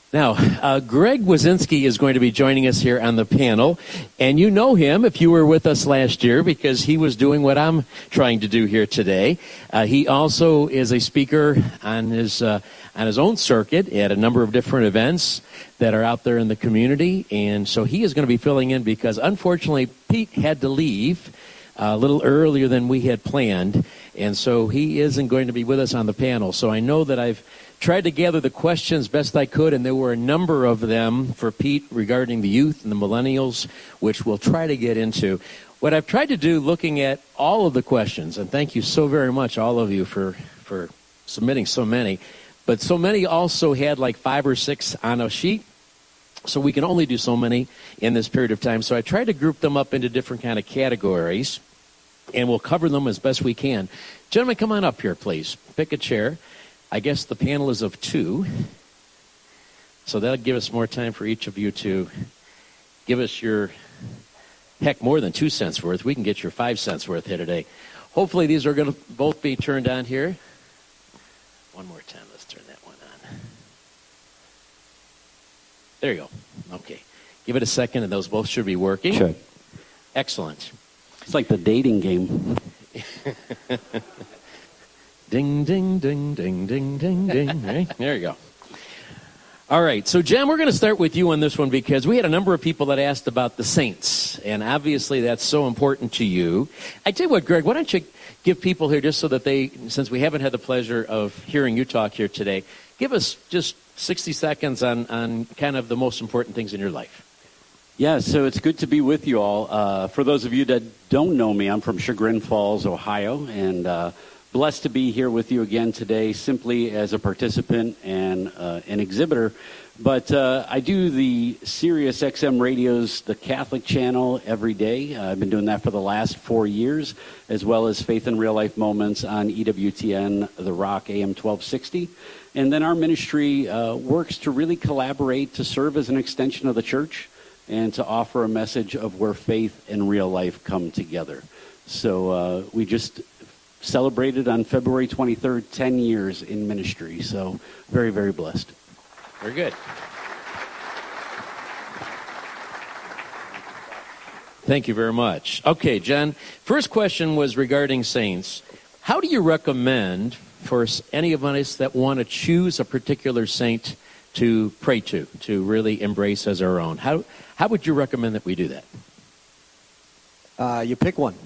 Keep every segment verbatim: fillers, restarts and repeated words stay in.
Now, uh, Greg Wazinski is going to be joining us here on the panel, and you know him if you were with us last year because he was doing what I'm trying to do here today. Uh, he also is a speaker on his uh, on his own circuit at a number of different events that are out there in the community, and so he is going to be filling in because unfortunately Pete had to leave a little earlier than we had planned, and so he isn't going to be with us on the panel. So I know that I've tried to gather the questions best I could, and there were a number of them for Pete regarding the youth and the millennials, which we'll try to get into. What I've tried to do, looking at all of the questions, and thank you so very much, all of you, for, for submitting so many, but so many also had like five or six on a sheet, so we can only do so many in this period of time. So I tried to group them up into different kind of categories, and we'll cover them as best we can. Gentlemen, come on up here, please. Pick a chair. I guess the panel is of two, so that'll give us more time for each of you to give us your, heck, more than two cents worth. We can get your five cents worth here today. Hopefully these are going to both be turned on here. One more time. Let's turn that one on. There you go. Okay. Give it a second, and those both should be working. Should. Excellent. It's like the dating game. Ding, ding, ding, ding, ding, ding, ding. Right? There you go. All right. So, Jen, we're going to start with you on this one because we had a number of people that asked about the saints, and obviously that's so important to you. I tell you what, Greg, why don't you give people here, just so that they, since we haven't had the pleasure of hearing you talk here today, give us just sixty seconds on, on kind of the most important things in your life. Yeah, so it's good to be with you all. Uh, for those of you that don't know me, I'm from Chagrin Falls, Ohio, and uh, blessed to be here with you again today simply as a participant and uh, an exhibitor. But uh, I do the Sirius X M Radio's The Catholic Channel every day. Uh, I've been doing that for the last four years, as well as Faith in Real Life Moments on E W T N, The Rock, A M twelve sixty. And then our ministry uh, works to really collaborate to serve as an extension of the church and to offer a message of where faith and real life come together. So uh, we just celebrated on February twenty-third, ten years in ministry. So very, very blessed. Very good. Thank you very much. Okay, Jen, first question was regarding saints. How do you recommend for any of us that want to choose a particular saint to pray to, to really embrace as our own? How, how would you recommend that we do that? Uh, you pick one.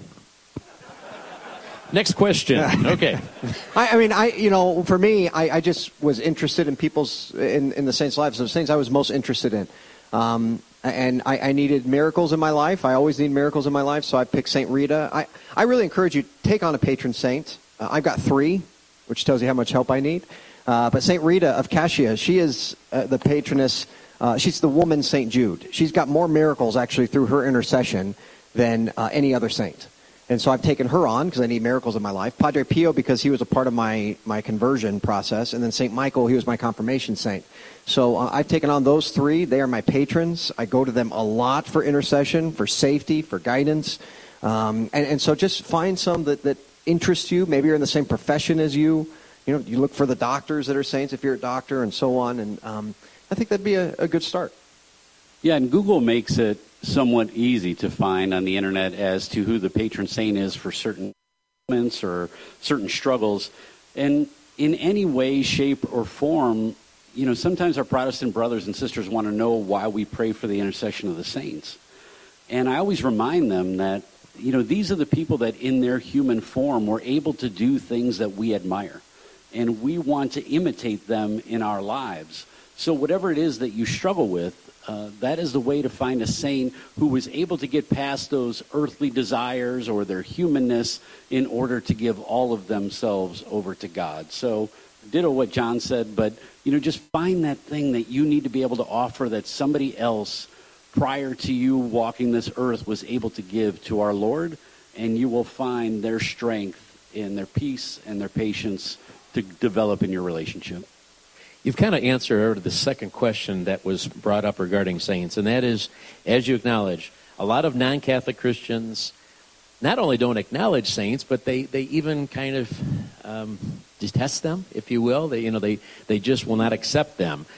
Next question. Okay. I, I mean, I you know, for me, I, I just was interested in people's in, in the saints' lives. The saints I was most interested in, um, and I, I needed miracles in my life. I always need miracles in my life, so I picked Saint Rita. I I really encourage you to take on a patron saint. Uh, I've got three, which tells you how much help I need. Uh, but Saint Rita of Cascia, she is uh, the patroness. Uh, she's the woman Saint Jude. She's got more miracles actually through her intercession than uh, any other saint. And so I've taken her on because I need miracles in my life. Padre Pio, because he was a part of my, my conversion process. And then Saint Michael, he was my confirmation saint. So uh, I've taken on those three. They are my patrons. I go to them a lot for intercession, for safety, for guidance. Um, and, and so just find some that, that interest you. Maybe you're in the same profession as you. You know, you look for the doctors that are saints if you're a doctor and so on. And um, I think that'd be a, a good start. Yeah, and Google makes it somewhat easy to find on the internet as to who the patron saint is for certain moments or certain struggles. And in any way, shape, or form, you know, sometimes our Protestant brothers and sisters want to know why we pray for the intercession of the saints. And I always remind them that, you know, these are the people that in their human form were able to do things that we admire. And we want to imitate them in our lives. So whatever it is that you struggle with, Uh, that is the way to find a saint who was able to get past those earthly desires or their humanness in order to give all of themselves over to God. So ditto what John said, but, you know, just find that thing that you need to be able to offer that somebody else prior to you walking this earth was able to give to our Lord, and you will find their strength and their peace and their patience to develop in your relationship. You've kind of answered the second question that was brought up regarding saints, and that is, as you acknowledge, a lot of non-Catholic Christians not only don't acknowledge saints, but they, they even kind of um, detest them, if you will. They, you know, they, they just will not accept them.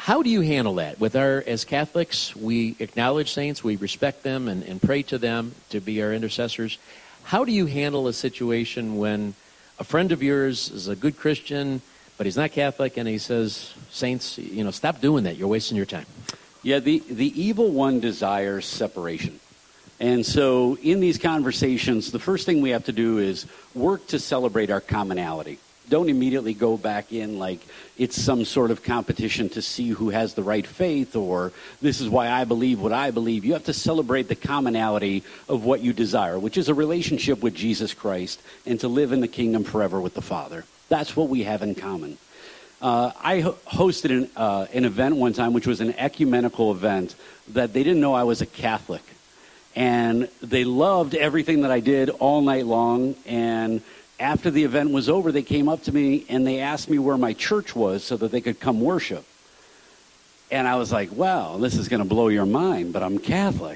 how do you handle that? With our, as Catholics, we acknowledge saints, we respect them and, and pray to them to be our intercessors. How do you handle a situation when a friend of yours is a good Christian, but he's not Catholic, and he says, saints, you know, stop doing that. You're wasting your time. Yeah, the, the evil one desires separation. And so in these conversations, the first thing we have to do is work to celebrate our commonality. Don't immediately go back in like it's some sort of competition to see who has the right faith, or this is why I believe what I believe. You have to celebrate the commonality of what you desire, which is a relationship with Jesus Christ and to live in the kingdom forever with the Father. That's what we have in common. Uh, I ho- hosted an, uh, an event one time, which was an ecumenical event, that they didn't know I was a Catholic. And they loved everything that I did all night long, and after the event was over, they came up to me and they asked me where my church was so that they could come worship. And I was like, wow, this is going to blow your mind, but I'm Catholic.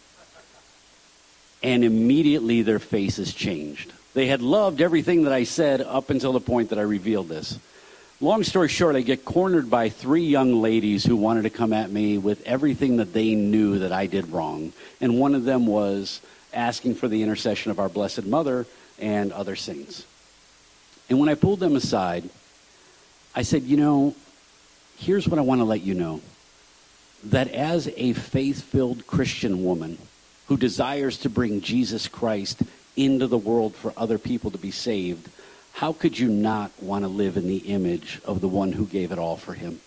And immediately their faces changed. They had loved everything that I said up until the point that I revealed this. Long story short, I get cornered by three young ladies who wanted to come at me with everything that they knew that I did wrong. And one of them was asking for the intercession of our Blessed Mother and other saints. And when I pulled them aside, I said, you know, here's what I want to let you know. That as a faith-filled Christian woman who desires to bring Jesus Christ into the world for other people to be saved, how could you not want to live in the image of the one who gave it all for him?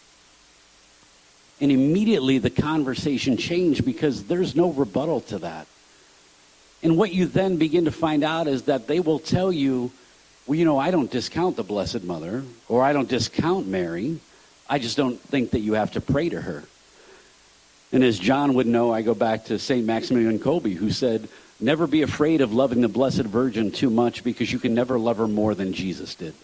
And immediately the conversation changed because there's no rebuttal to that. And what you then begin to find out is that they will tell you, well, you know, I don't discount the Blessed Mother, or I don't discount Mary. I just don't think that you have to pray to her. And as John would know, I go back to Saint Maximilian Kolbe, who said, never be afraid of loving the Blessed Virgin too much, because you can never love her more than Jesus did.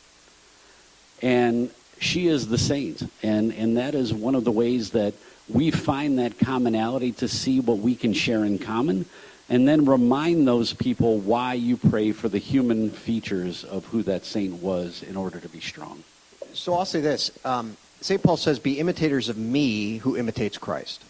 And she is the saint. And, and that is one of the ways that we find that commonality, to see what we can share in common, and then remind those people why you pray for the human features of who that saint was in order to be strong. So I'll say this. Um, Saint Paul says, be imitators of me who imitates Christ.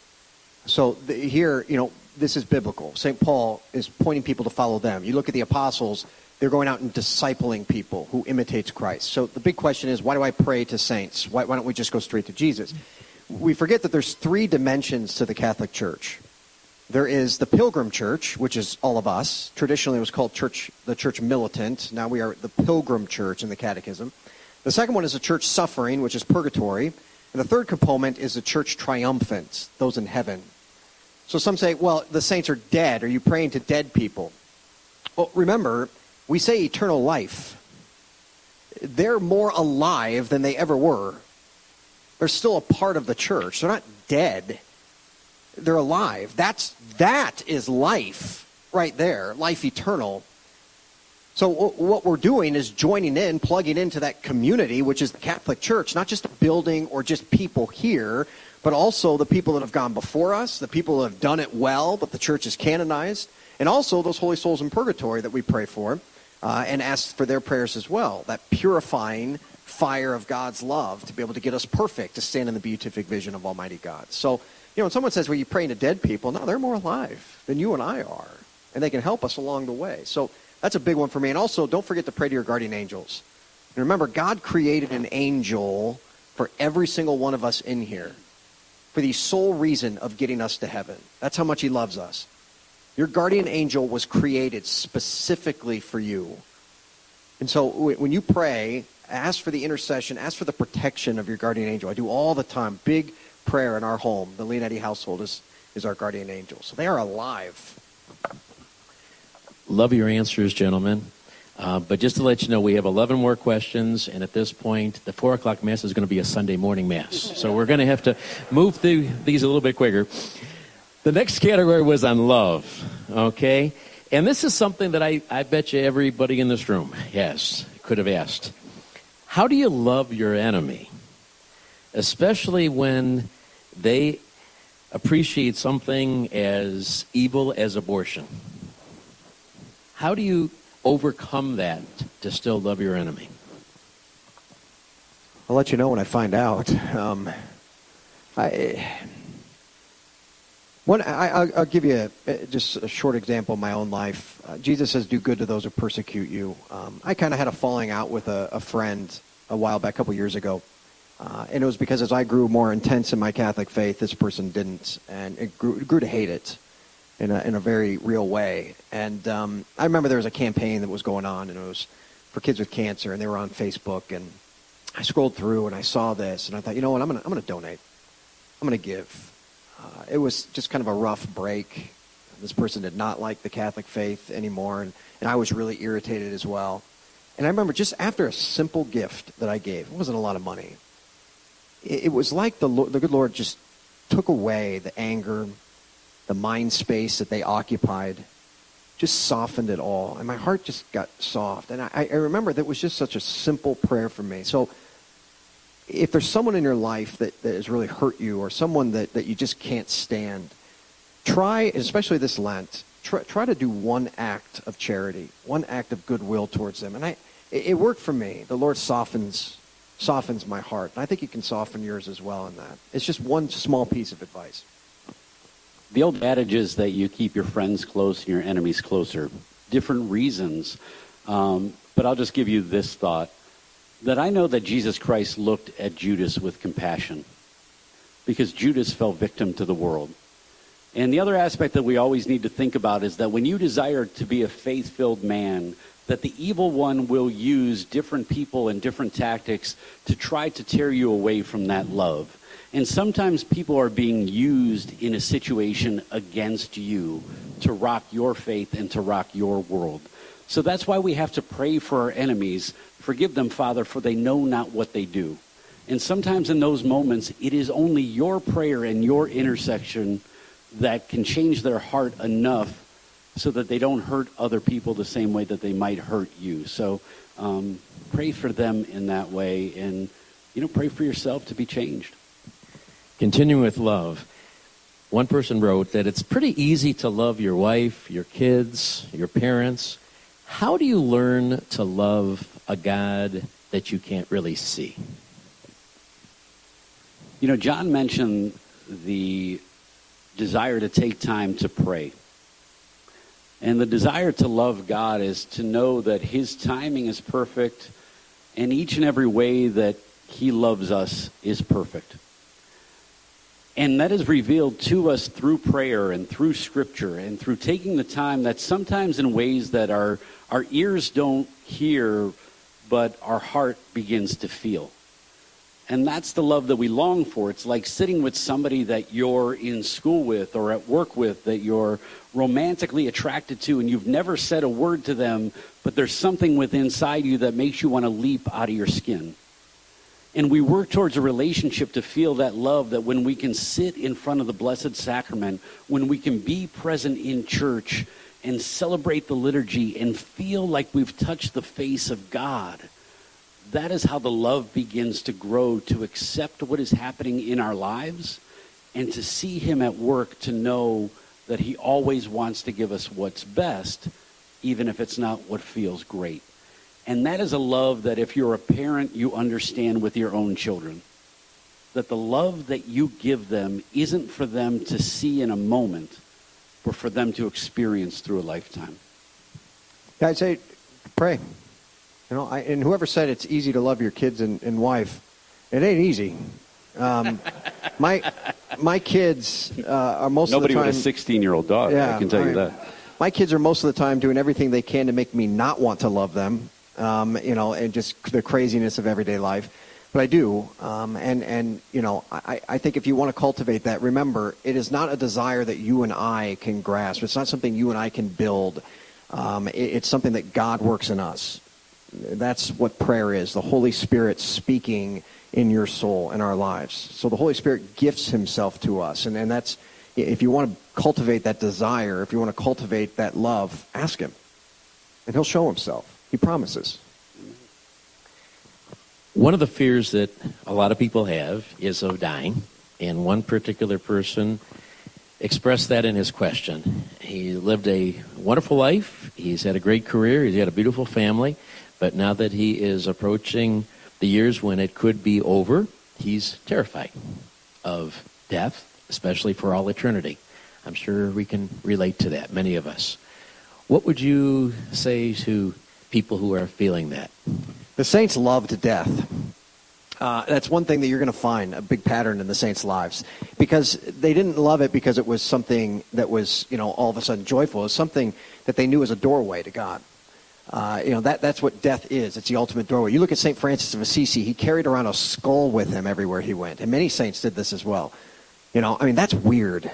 So the, here, you know, this is biblical. Saint Paul is pointing people to follow them. You look at the apostles, they're going out and discipling people who imitates Christ. So the big question is, why do I pray to saints? Why, why don't we just go straight to Jesus? We forget that there's three dimensions to the Catholic Church. There is the Pilgrim Church, which is all of us. Traditionally, it was called church, the Church Militant. Now we are the Pilgrim Church in the Catechism. The second one is the Church Suffering, which is Purgatory. And the third component is the Church Triumphant, those in heaven. So some say, well, the saints are dead. Are you praying to dead people? Well, remember, we say eternal life. They're more alive than they ever were. They're still a part of the church. They're not dead. They're alive. That's, that is life right there, life eternal. So what we're doing is joining in, plugging into that community, which is the Catholic Church, not just a building or just people here, but also the people that have gone before us, the people that have done it well, but the church is canonized, and also those holy souls in purgatory that we pray for uh, and ask for their prayers as well, that purifying fire of God's love to be able to get us perfect, to stand in the beatific vision of Almighty God. So, you know, when someone says, well, you're praying to dead people, no, they're more alive than you and I are, and they can help us along the way. So that's a big one for me. And also, don't forget to pray to your guardian angels. And remember, God created an angel for every single one of us in here for the sole reason of getting us to heaven. That's how much he loves us. Your guardian angel was created specifically for you. And so when you pray, ask for the intercession, ask for the protection of your guardian angel. I do all the time. Big prayer in our home. The Leonetti household is, is our guardian angel. So they are alive. Love your answers, gentlemen. Uh, but just to let you know, we have eleven more questions, and at this point, the four o'clock Mass is going to be a Sunday morning Mass. So we're going to have to move through these a little bit quicker. The next category was on love, okay? And this is something that I, I bet you everybody in this room, yes, could have asked. How do you love your enemy? Especially when they appreciate something as evil as abortion. How do you overcome that to still love your enemy? I'll let you know when I find out. Um, I, one, I, I'll, I'll give you a, just a short example of my own life. Uh, Jesus says, do good to those who persecute you. Um, I kind of had a falling out with a, a friend a while back, a couple years ago. Uh, and it was because as I grew more intense in my Catholic faith, this person didn't. And it grew, it grew to hate it in a, in a very real way. And um, I remember there was a campaign that was going on, and it was for kids with cancer, and they were on Facebook. And I scrolled through, and I saw this, and I thought, you know what, I'm going to I'm going to donate. I'm going to give. Uh, it was just kind of a rough break. This person did not like the Catholic faith anymore, and, and I was really irritated as well. And I remember just after a simple gift that I gave, it wasn't a lot of money, it, it was like the, Lord, the good Lord just took away the anger, the mind space that they occupied, just softened it all. And my heart just got soft. And I, I remember that was just such a simple prayer for me. So if there's someone in your life that, that has really hurt you, or someone that, that you just can't stand, try, especially this Lent, try, try to do one act of charity, one act of goodwill towards them. And I, it, it worked for me. The Lord softens softens my heart. And I think he can soften yours as well in that. It's just one small piece of advice. The old adage is that you keep your friends close and your enemies closer. Different reasons. Um, but I'll just give you this thought. That I know that Jesus Christ looked at Judas with compassion, because Judas fell victim to the world. And the other aspect that we always need to think about is that when you desire to be a faith-filled man, that the evil one will use different people and different tactics to try to tear you away from that love. And sometimes people are being used in a situation against you to rock your faith and to rock your world. So that's why we have to pray for our enemies. Forgive them, Father, for they know not what they do. And sometimes in those moments, it is only your prayer and your intercession that can change their heart enough so that they don't hurt other people the same way that they might hurt you. So um, pray for them in that way, and you know, pray for yourself to be changed. Continuing with love, one person wrote that it's pretty easy to love your wife, your kids, your parents. How do you learn to love a God that you can't really see? You know, John mentioned the desire to take time to pray. And the desire to love God is to know that his timing is perfect, and each and every way that he loves us is perfect. And that is revealed to us through prayer and through Scripture and through taking the time that sometimes in ways that our, our ears don't hear, but our heart begins to feel. And that's the love that we long for. It's like sitting with somebody that you're in school with or at work with, that you're romantically attracted to, and you've never said a word to them, but there's something within inside you that makes you want to leap out of your skin. And we work towards a relationship to feel that love, that when we can sit in front of the Blessed Sacrament, when we can be present in church and celebrate the liturgy and feel like we've touched the face of God, that is how the love begins to grow, to accept what is happening in our lives and to see him at work, to know that he always wants to give us what's best, even if it's not what feels great. And that is a love that if you're a parent, you understand with your own children. That the love that you give them isn't for them to see in a moment, but for them to experience through a lifetime. Yeah, I'd say pray. You know, I, and whoever said it's easy to love your kids and, and wife, it ain't easy. Um, my my kids uh, are most Nobody of the time... with a sixteen-year-old daughter, yeah, I can tell I, you that. My kids are most of the time doing everything they can to make me not want to love them, um, you know, and just the craziness of everyday life. But I do, um, and, and you know, I, I think if you want to cultivate that, remember, it is not a desire that you and I can grasp. It's not something you and I can build. Um, it, it's something that God works in us. That's what prayer is, the Holy Spirit speaking in your soul and our lives. So the Holy Spirit gifts himself to us, and, and that's, if you want to cultivate that desire, if you want to cultivate that love, ask him, and he'll show himself. He promises. One of the fears that a lot of people have is of dying, and one particular person expressed that in his question. He lived a wonderful life. He's had a great career. He's had a beautiful family. But now that he is approaching the years when it could be over, he's terrified of death, especially for all eternity. I'm sure we can relate to that, many of us. What would you say to people who are feeling that? The saints loved death. Uh, that's one thing that you're going to find, a big pattern in the saints' lives. Because they didn't love it because it was something that was, you know, all of a sudden joyful. It was something that they knew was a doorway to God. Uh, you know, that that's what death is. It's the ultimate doorway. You look at Saint Francis of Assisi, he carried around a skull with him everywhere he went. And many saints did this as well. You know, I mean, that's weird.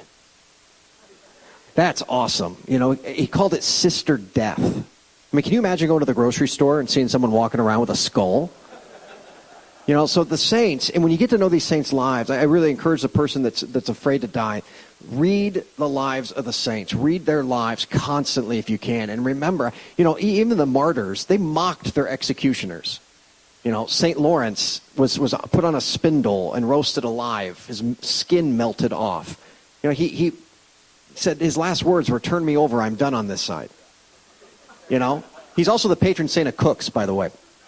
That's awesome. You know, he called it Sister Death. I mean, can you imagine going to the grocery store and seeing someone walking around with a skull? You know, so the saints, and when you get to know these saints' lives, I really encourage the person that's that's afraid to die, read the lives of the saints. Read their lives constantly if you can. And remember, you know, even the martyrs, they mocked their executioners. You know, Saint Lawrence was, was put on a spindle and roasted alive. His skin melted off. You know, he, he said his last words were, "Turn me over, I'm done on this side." You know, he's also the patron saint of cooks, by the way.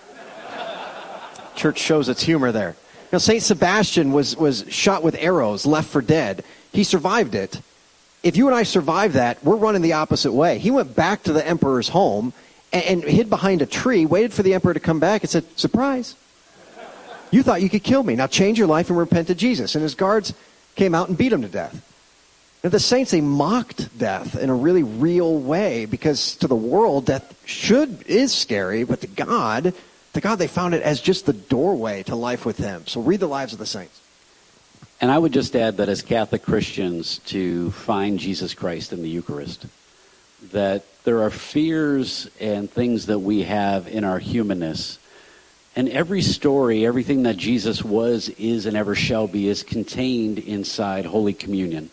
Church shows its humor there. You know, Saint Sebastian was, was shot with arrows, left for dead. He survived it. If you and I survive that, we're running the opposite way. He went back to the emperor's home and, and hid behind a tree, waited for the emperor to come back and said, "Surprise. You thought you could kill me. Now change your life and repent to Jesus." And his guards came out and beat him to death. And the saints, they mocked death in a really real way because to the world, death should is scary, but to God... To God, they found it as just the doorway to life with him. So read the lives of the saints. And I would just add that as Catholic Christians, to find Jesus Christ in the Eucharist, that there are fears and things that we have in our humanness. And every story, everything that Jesus was, is, and ever shall be, is contained inside Holy Communion.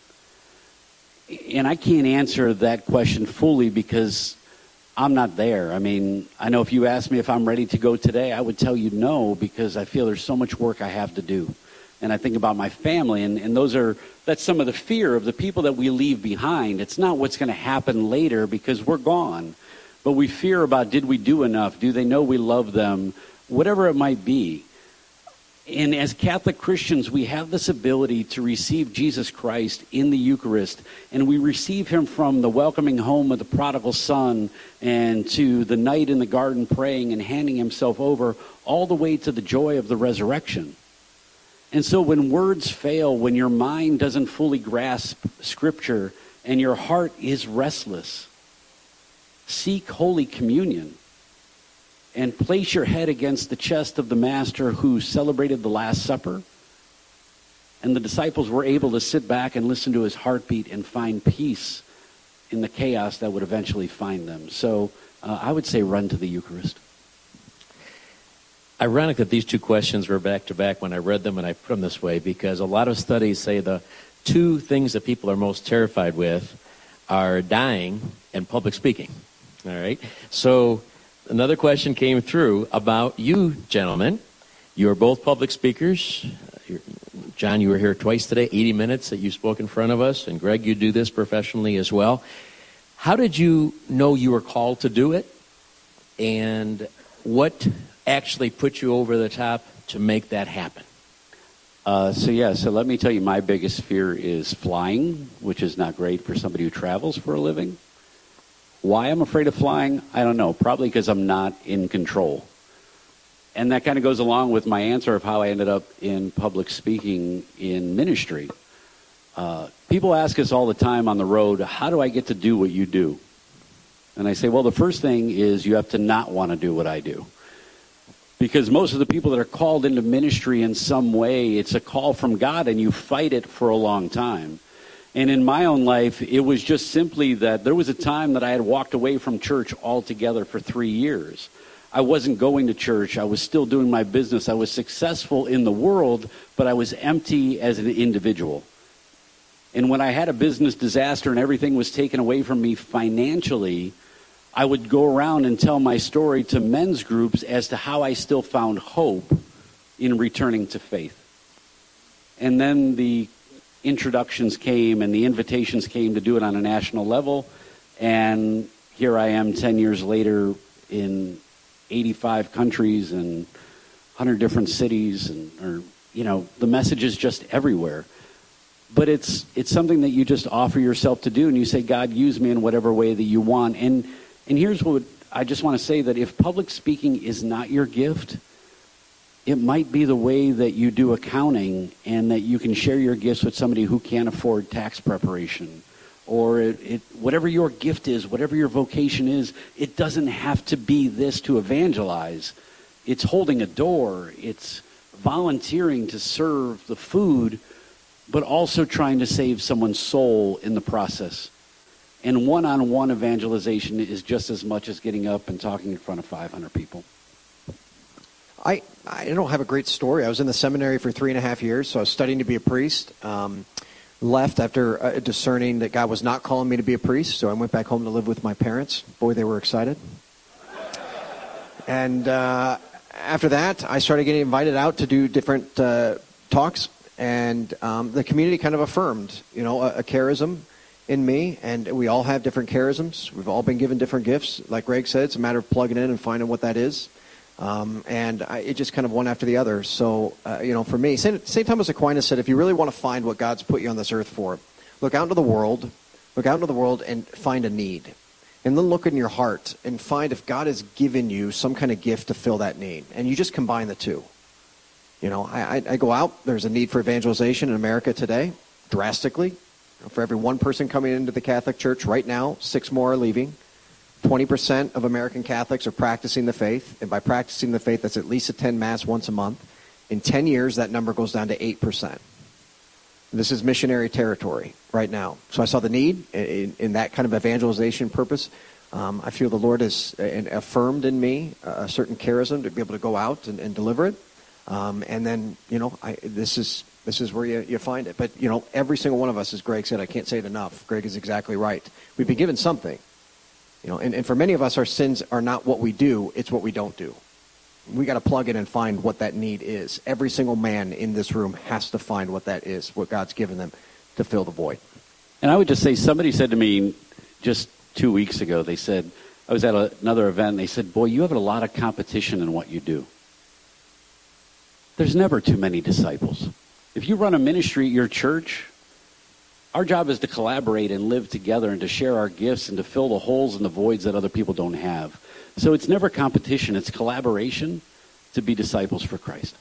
And I can't answer that question fully because I'm not there. I mean, I know if you asked me if I'm ready to go today, I would tell you no, because I feel there's so much work I have to do. And I think about my family, and, and those are, that's some of the fear of the people that we leave behind. It's not what's going to happen later because we're gone. But we fear about, did we do enough? Do they know we love them? Whatever it might be. And as Catholic Christians, we have this ability to receive Jesus Christ in the Eucharist, and we receive him from the welcoming home of the prodigal son and to the night in the garden praying and handing himself over, all the way to the joy of the resurrection. And so when words fail, when your mind doesn't fully grasp Scripture and your heart is restless, seek Holy Communion. And place your head against the chest of the Master who celebrated the Last Supper. And the disciples were able to sit back and listen to his heartbeat and find peace in the chaos that would eventually find them. So uh, I would say run to the Eucharist. Ironic that these two questions were back to back when I read them, and I put them this way because a lot of studies say the two things that people are most terrified with are dying and public speaking. All right? So another question came through about you, gentlemen. You are both public speakers. You're, John, you were here twice today, eighty minutes that you spoke in front of us. And Greg, you do this professionally as well. How did you know you were called to do it? And what actually put you over the top to make that happen? Uh, so, yeah, so let me tell you, my biggest fear is flying, which is not great for somebody who travels for a living. Why I'm afraid of flying, I don't know. Probably because I'm not in control. And that kind of goes along with my answer of how I ended up in public speaking in ministry. Uh, people ask us all the time on the road, how do I get to do what you do? And I say, well, the first thing is you have to not want to do what I do. Because most of the people that are called into ministry in some way, it's a call from God, and you fight it for a long time. And in my own life, it was just simply that there was a time that I had walked away from church altogether for three years. I wasn't going to church. I was still doing my business. I was successful in the world, but I was empty as an individual. And when I had a business disaster and everything was taken away from me financially, I would go around and tell my story to men's groups as to how I still found hope in returning to faith. And then the introductions came and the invitations came to do it on a national level. And here I am ten years later in eighty-five countries and one hundred different cities. And, or, you know, the message is just everywhere. but it's it's something that you just offer yourself to do, and you say, God, use me in whatever way that you want. And and here's what I just want to say, that if public speaking is not your gift, it might be the way that you do accounting, and that you can share your gifts with somebody who can't afford tax preparation. Or it, it, whatever your gift is, whatever your vocation is, it doesn't have to be this to evangelize. It's holding a door. It's volunteering to serve the food, but also trying to save someone's soul in the process. And one-on-one evangelization is just as much as getting up and talking in front of five hundred people. I, I don't have a great story. I was in the seminary for three and a half years, so I was studying to be a priest. Um, left after uh, discerning that God was not calling me to be a priest, so I went back home to live with my parents. Boy, they were excited. And uh, after that, I started getting invited out to do different uh, talks, and um, the community kind of affirmed, you know, a, a charism in me, and we all have different charisms. We've all been given different gifts. Like Greg said, it's a matter of plugging in and finding what that is. Um, and I, it just kind of one after the other. So, uh, you know, for me, Saint Saint Thomas Aquinas said, if you really want to find what God's put you on this earth for, look out into the world, look out into the world and find a need. And then look in your heart and find if God has given you some kind of gift to fill that need. And you just combine the two. You know, I, I, I go out, there's a need for evangelization in America today, drastically. For every one person coming into the Catholic Church right now, six more are leaving. twenty percent of American Catholics are practicing the faith, and by practicing the faith, that's at least attend Mass once a month. In ten years, that number goes down to eight percent. This is missionary territory right now. So I saw the need in, in that kind of evangelization purpose. Um, I feel the Lord has uh, affirmed in me a certain charism to be able to go out and, and deliver it. Um, and then, you know, I, this is this is where you, you find it. But, you know, every single one of us, as Greg said, I can't say it enough. Greg is exactly right. We've been given something. You know, and, and for many of us, our sins are not what we do, it's what we don't do. We got to plug in and find what that need is. Every single man in this room has to find what that is, what God's given them to fill the void. And I would just say, somebody said to me just two weeks ago, they said, I was at a, another event, and they said, boy, you have a lot of competition in what you do. There's never too many disciples. If you run a ministry at your church, our job is to collaborate and live together and to share our gifts and to fill the holes and the voids that other people don't have. So it's never competition. It's collaboration to be disciples for Christ.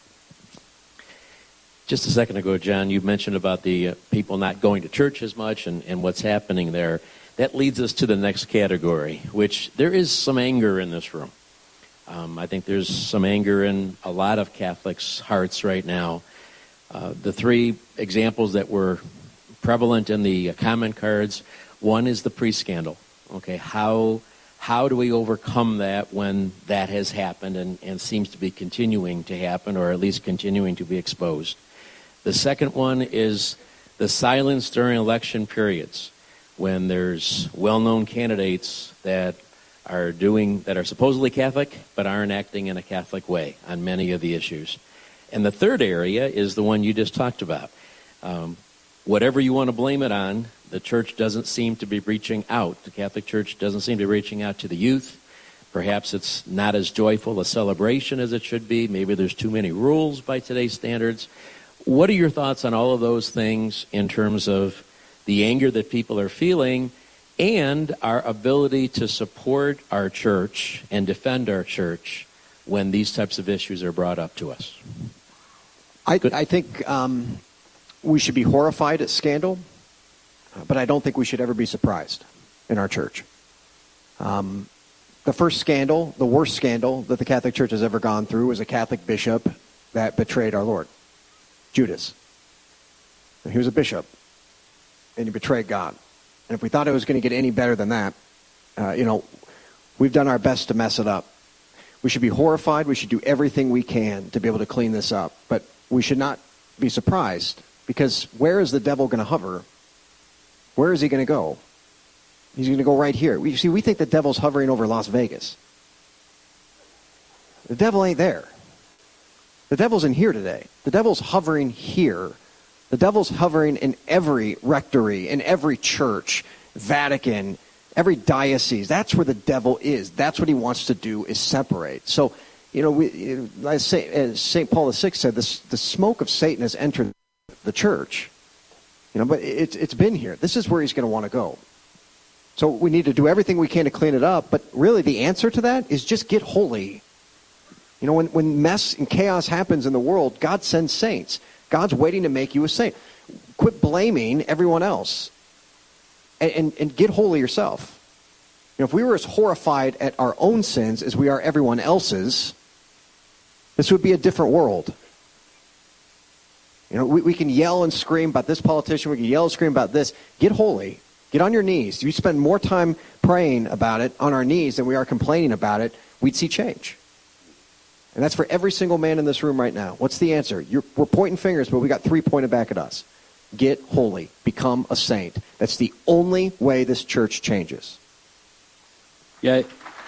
Just a second ago, John, you mentioned about the uh, people not going to church as much and, and what's happening there. That leads us to the next category, which there is some anger in this room. Um, I think there's some anger in a lot of Catholics' hearts right now. Uh, the three examples that were prevalent in the comment cards, one is the priest scandal. Okay, how how do we overcome that when that has happened and, and seems to be continuing to happen, or at least continuing to be exposed? The second one is the silence during election periods, when there's well-known candidates that are doing that are supposedly Catholic but aren't acting in a Catholic way on many of the issues. And the third area is the one you just talked about. Um, whatever you want to blame it on, the church doesn't seem to be reaching out. The Catholic Church doesn't seem to be reaching out to the youth. Perhaps it's not as joyful a celebration as it should be. Maybe there's too many rules by today's standards. What are your thoughts on all of those things in terms of the anger that people are feeling and our ability to support our church and defend our church when these types of issues are brought up to us? I, I think um, we should be horrified at scandal, but I don't think we should ever be surprised in our church. Um, the first scandal, the worst scandal that the Catholic Church has ever gone through was a Catholic bishop that betrayed our Lord, Judas. And he was a bishop, and he betrayed God. And if we thought it was going to get any better than that, uh, you know, we've done our best to mess it up. We should be horrified. We should do everything we can to be able to clean this up. But we should not be surprised, because where is the devil going to hover? Where is he going to go? He's going to go right here. We, see, we think the devil's hovering over Las Vegas. The devil ain't there. The devil's in here today. The devil's hovering here. The devil's hovering in every rectory, in every church, Vatican, every diocese. That's where the devil is. That's what he wants to do, is separate. So, you know, we, as Saint Paul the Sixth said, this, the smoke of Satan has entered the church. You know, but it's it's been here. This is where he's going to want to go. So we need to do everything we can to clean it up. But really, the answer to that is just get holy. You know, when, when mess and chaos happens in the world, God sends saints. God's waiting to make you a saint. Quit blaming everyone else. And, and, and get holy yourself. You know, if we were as horrified at our own sins as we are everyone else's, this would be a different world. You know, we, we can yell and scream about this politician. We can yell and scream about this. Get holy. Get on your knees. You spend more time praying about it on our knees than we are complaining about it, we'd see change. And that's for every single man in this room right now. What's the answer? You're, we're pointing fingers, but we got three pointed back at us. Get holy. Become a saint. That's the only way this church changes. Yeah.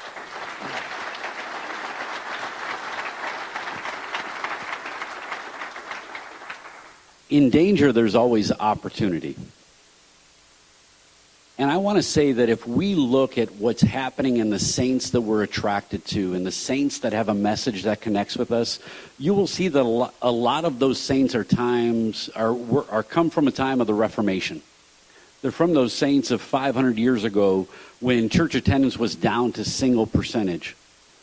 In danger, there's always opportunity. And I want to say that if we look at what's happening in the saints that we're attracted to and the saints that have a message that connects with us, you will see that a lot of those saints are times are, are come from a time of the Reformation. They're from those saints of five hundred years ago when church attendance was down to single percentage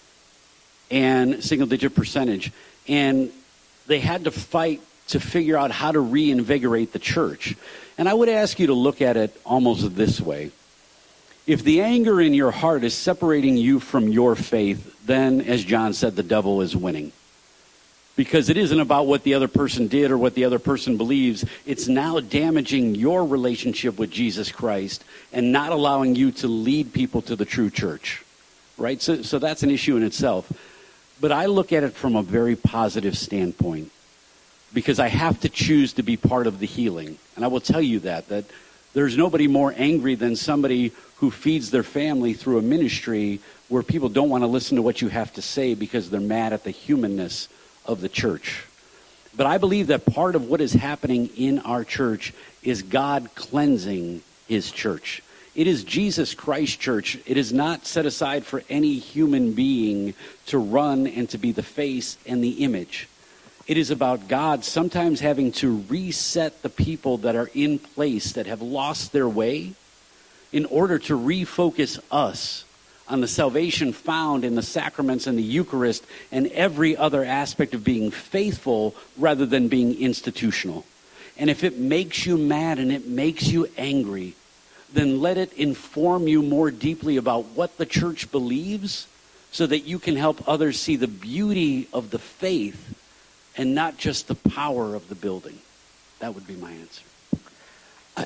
and single digit percentage. And they had to fight to figure out how to reinvigorate the church. And I would ask you to look at it almost this way. If the anger in your heart is separating you from your faith, then, as John said, the devil is winning. Because it isn't about what the other person did or what the other person believes. It's now damaging your relationship with Jesus Christ and not allowing you to lead people to the true church. Right? So, so that's an issue in itself. But I look at it from a very positive standpoint. Because I have to choose to be part of the healing. And I will tell you that, that there's nobody more angry than somebody who feeds their family through a ministry where people don't want to listen to what you have to say because they're mad at the humanness of the church. But I believe that part of what is happening in our church is God cleansing his church. It is Jesus Christ church. It is not set aside for any human being to run and to be the face and the image. It is about God sometimes having to reset the people that are in place that have lost their way in order to refocus us on the salvation found in the sacraments and the Eucharist and every other aspect of being faithful rather than being institutional. And if it makes you mad and it makes you angry, then let it inform you more deeply about what the church believes so that you can help others see the beauty of the faith and not just the power of the building. That would be my answer. I,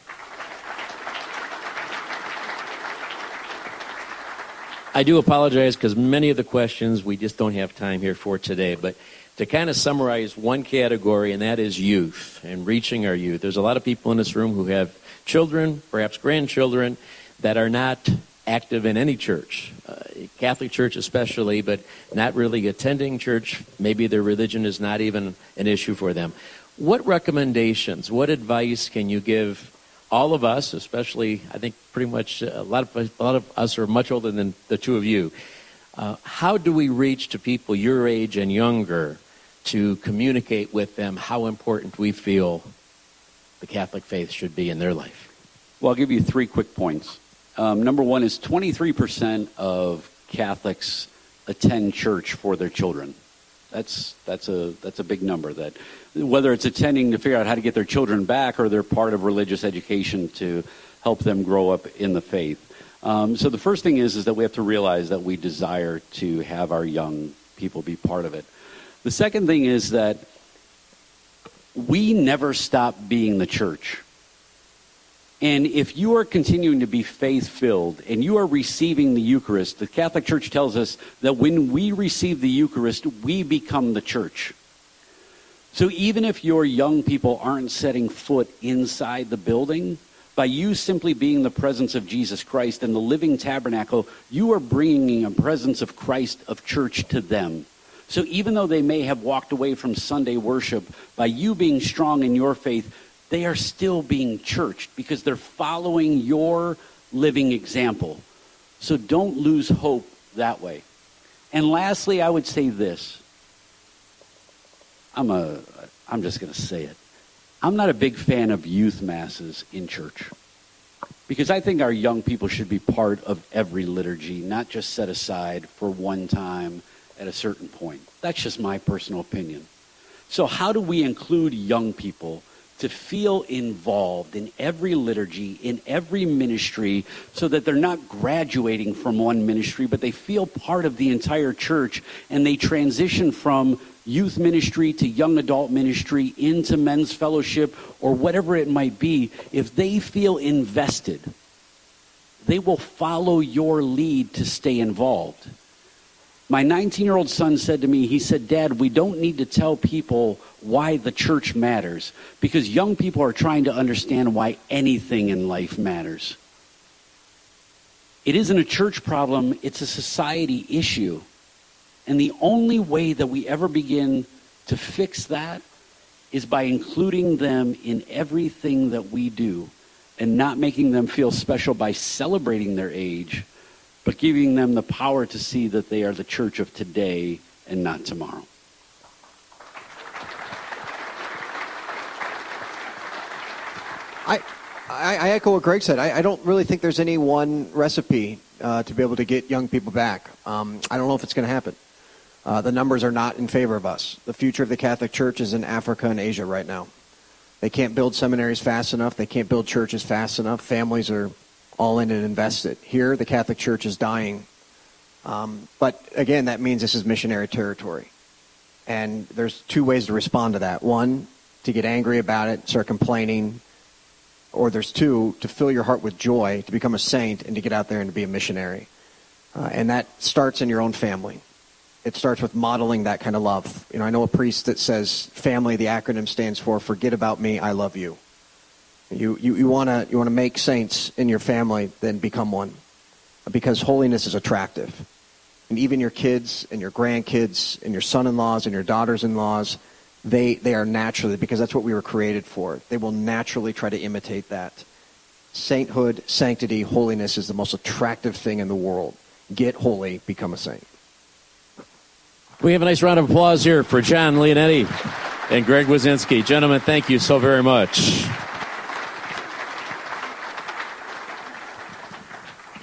I do apologize because many of the questions we just don't have time here for today. But to kind of summarize one category, and that is youth and reaching our youth. There's a lot of people in this room who have children, perhaps grandchildren, that are not active in any church, uh, Catholic Church especially, but not really attending church. Maybe their religion is not even an issue for them. What recommendations, what advice can you give all of us, especially I think pretty much a lot of a lot of us are much older than the two of you. Uh, how do we reach to people your age and younger to communicate with them how important we feel the Catholic faith should be in their life? Well, I'll give you three quick points. Um, number one is twenty-three percent of Catholics attend church for their children. That's that's a that's a big number. That whether it's attending to figure out how to get their children back or they're part of religious education to help them grow up in the faith. Um, so the first thing is is that we have to realize that we desire to have our young people be part of it. The second thing is that we never stop being the church. And if you are continuing to be faith-filled and you are receiving the Eucharist, the Catholic Church tells us that when we receive the Eucharist, we become the church. So even if your young people aren't setting foot inside the building, by you simply being the presence of Jesus Christ and the living tabernacle, you are bringing a presence of Christ, of church, to them. So even though they may have walked away from Sunday worship, by you being strong in your faith, they are still being churched because they're following your living example. So don't lose hope that way. And lastly, I would say this. I'm a, I'm just going to say it. I'm not a big fan of youth masses in church, because I think our young people should be part of every liturgy, not just set aside for one time at a certain point. That's just my personal opinion. So how do we include young people to feel involved in every liturgy, in every ministry, so that they're not graduating from one ministry, but they feel part of the entire church, and they transition from youth ministry to young adult ministry into men's fellowship or whatever it might be? If they feel invested, they will follow your lead to stay involved. My nineteen-year-old son said to me, he said, "Dad, we don't need to tell people why the church matters, because young people are trying to understand why anything in life matters." It isn't a church problem, it's a society issue. And the only way that we ever begin to fix that is by including them in everything that we do, and not making them feel special by celebrating their age, but giving them the power to see that they are the church of today and not tomorrow. I, I, I echo what Greg said. I, I don't really think there's any one recipe uh, to be able to get young people back. Um, I don't know if it's going to happen. Uh, the numbers are not in favor of us. The future of the Catholic Church is in Africa and Asia right now. They can't build seminaries fast enough. They can't build churches fast enough. Families are all in and invested. Here, the Catholic Church is dying. Um, but again, that means this is missionary territory. And there's two ways to respond to that. One, to get angry about it, start complaining. Or there's two, to fill your heart with joy, to become a saint, and to get out there and to be a missionary. Uh, and that starts in your own family. It starts with modeling that kind of love. You know, I know a priest that says family, the acronym stands for forget about me, I love you. You you, you want to you want to make saints in your family, then become one. Because holiness is attractive. And even your kids and your grandkids and your son-in-laws and your daughters-in-laws, they, they are naturally, because that's what we were created for, they will naturally try to imitate that. Sainthood, sanctity, holiness is the most attractive thing in the world. Get holy, become a saint. We have a nice round of applause here for John Leonetti and Greg Wyszynski. Gentlemen, thank you so very much.